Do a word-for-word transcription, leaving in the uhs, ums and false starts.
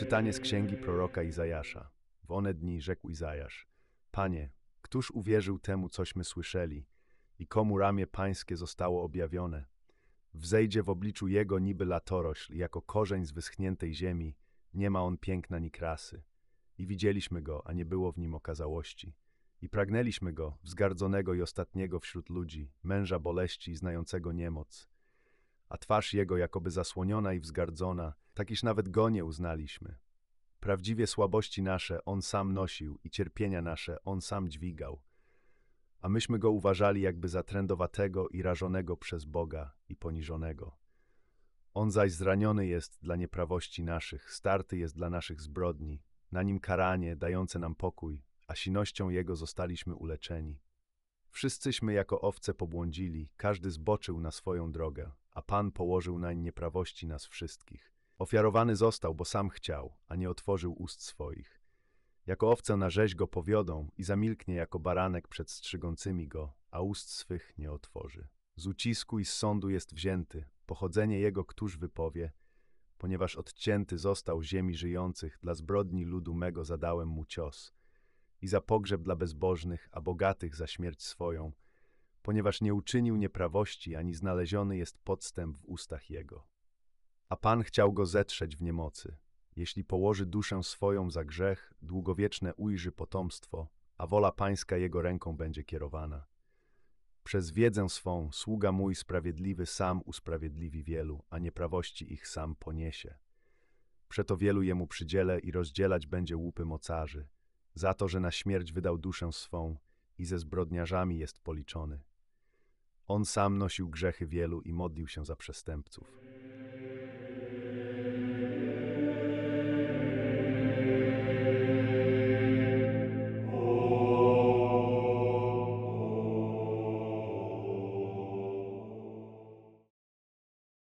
Czytanie z księgi proroka Izajasza. W one dni rzekł Izajasz: Panie, któż uwierzył temu, cośmy słyszeli, i komu ramię pańskie zostało objawione? Wzejdzie w obliczu jego niby latorośl, jako korzeń z wyschniętej ziemi, nie ma on piękna ni krasy. I widzieliśmy go, a nie było w nim okazałości. I pragnęliśmy go, wzgardzonego i ostatniego wśród ludzi, męża boleści i znającego niemoc. A twarz jego jakoby zasłoniona i wzgardzona, tak iż nawet go nie uznaliśmy. Prawdziwie słabości nasze on sam nosił i cierpienia nasze on sam dźwigał. A myśmy go uważali jakby za trędowatego i rażonego przez Boga i poniżonego. On zaś zraniony jest dla nieprawości naszych, starty jest dla naszych zbrodni, na nim karanie dające nam pokój, a sinością jego zostaliśmy uleczeni. Wszyscyśmy jako owce pobłądzili, każdy zboczył na swoją drogę, a Pan położył nań nieprawości nas wszystkich. Ofiarowany został, bo sam chciał, a nie otworzył ust swoich. Jako owce na rzeź go powiodą i zamilknie jako baranek przed strzygącymi go, a ust swych nie otworzy. Z ucisku i z sądu jest wzięty, pochodzenie jego któż wypowie, ponieważ odcięty został ziemi żyjących, dla zbrodni ludu mego zadałem mu cios i za pogrzeb dla bezbożnych, a bogatych za śmierć swoją, ponieważ nie uczynił nieprawości, ani znaleziony jest podstęp w ustach jego. A Pan chciał go zetrzeć w niemocy. Jeśli położy duszę swoją za grzech, długowieczne ujrzy potomstwo, a wola pańska jego ręką będzie kierowana. Przez wiedzę swą sługa mój sprawiedliwy sam usprawiedliwi wielu, a nieprawości ich sam poniesie. Przeto wielu jemu przydzielę i rozdzielać będzie łupy mocarzy, za to, że na śmierć wydał duszę swą i ze zbrodniarzami jest policzony. On sam nosił grzechy wielu i modlił się za przestępców.